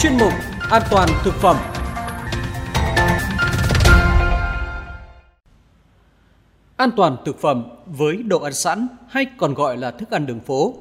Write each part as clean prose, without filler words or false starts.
chuyên mục An toàn thực phẩm. An toàn thực phẩm với đồ ăn sẵn hay còn gọi là thức ăn đường phố.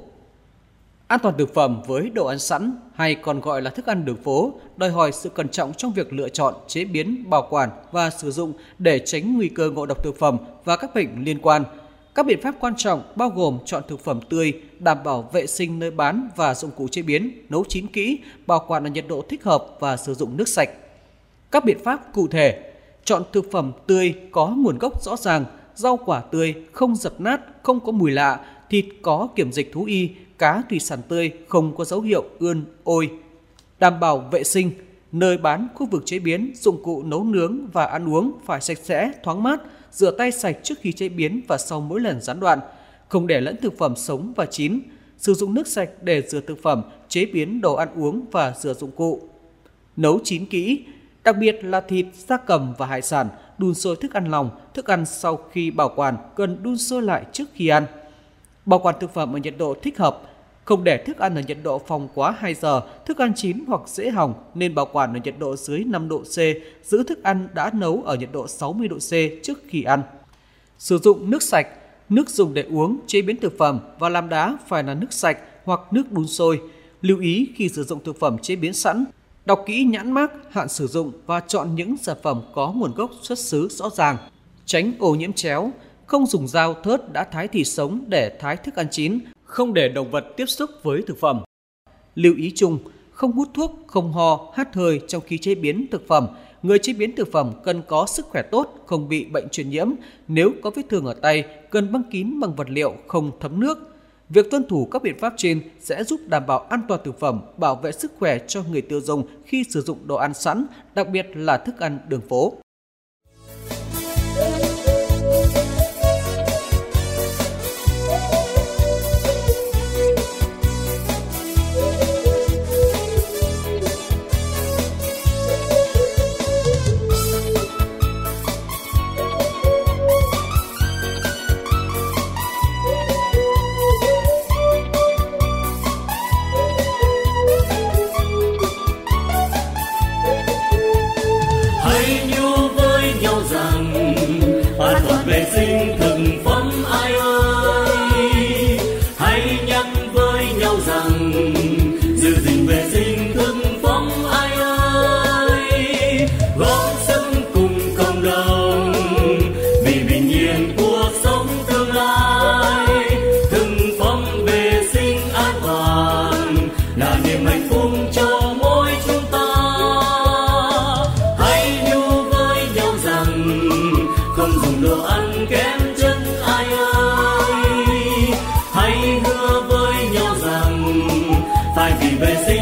An toàn thực phẩm với đồ ăn sẵn hay còn gọi là thức ăn đường phố đòi hỏi sự cẩn trọng trong việc lựa chọn, chế biến, bảo quản và sử dụng để tránh nguy cơ ngộ độc thực phẩm và các bệnh liên quan. Các biện pháp quan trọng bao gồm chọn thực phẩm tươi, đảm bảo vệ sinh nơi bán và dụng cụ chế biến, nấu chín kỹ, bảo quản ở nhiệt độ thích hợp và sử dụng nước sạch. Các biện pháp cụ thể: chọn thực phẩm tươi có nguồn gốc rõ ràng, rau quả tươi, không dập nát, không có mùi lạ, thịt có kiểm dịch thú y, cá thủy sản tươi, không có dấu hiệu ươn, ôi. Đảm bảo vệ sinh, nơi bán, khu vực chế biến, dụng cụ nấu nướng và ăn uống phải sạch sẽ, thoáng mát, rửa tay sạch trước khi chế biến và sau mỗi lần gián đoạn, không để lẫn thực phẩm sống và chín, sử dụng nước sạch để rửa thực phẩm, chế biến đồ ăn uống và rửa dụng cụ. Nấu chín kỹ, đặc biệt là thịt, gia cầm và hải sản, đun sôi thức ăn lỏng, thức ăn sau khi bảo quản cần đun sôi lại trước khi ăn. Bảo quản thực phẩm ở nhiệt độ thích hợp, không để thức ăn ở nhiệt độ phòng quá 2 giờ, thức ăn chín hoặc dễ hỏng nên bảo quản ở nhiệt độ dưới 5 độ C, giữ thức ăn đã nấu ở nhiệt độ 60 độ C trước khi ăn. Sử dụng nước sạch, nước dùng để uống, chế biến thực phẩm và làm đá phải là nước sạch hoặc nước đun sôi. Lưu ý khi sử dụng thực phẩm chế biến sẵn, đọc kỹ nhãn mác, hạn sử dụng và chọn những sản phẩm có nguồn gốc xuất xứ rõ ràng. Tránh ô nhiễm chéo, không dùng dao thớt đã thái thịt sống để thái thức ăn chín, không để động vật tiếp xúc với thực phẩm. Lưu ý chung, không hút thuốc, không ho, hắt hơi trong khi chế biến thực phẩm. Người chế biến thực phẩm cần có sức khỏe tốt, không bị bệnh truyền nhiễm. Nếu có vết thương ở tay, cần băng kín bằng vật liệu không thấm nước. Việc tuân thủ các biện pháp trên sẽ giúp đảm bảo an toàn thực phẩm, bảo vệ sức khỏe cho người tiêu dùng khi sử dụng đồ ăn sẵn, đặc biệt là thức ăn đường phố. Vệ sinh thực phẩm ai ơi, hãy nhắc với nhau rằng giữ gìn vệ sinh thực phẩm ai ơi, góp sức cùng cộng đồng vì bình yên cuộc sống tương lai. Thực phẩm vệ sinh an toàn là niềm hạnh phúc cho mỗi chúng ta. Hãy nhủ với nhau rằng không dùng đồ ăn kém chất ai ơi, hãy hứa với nhau rằng phải vì vệ sinh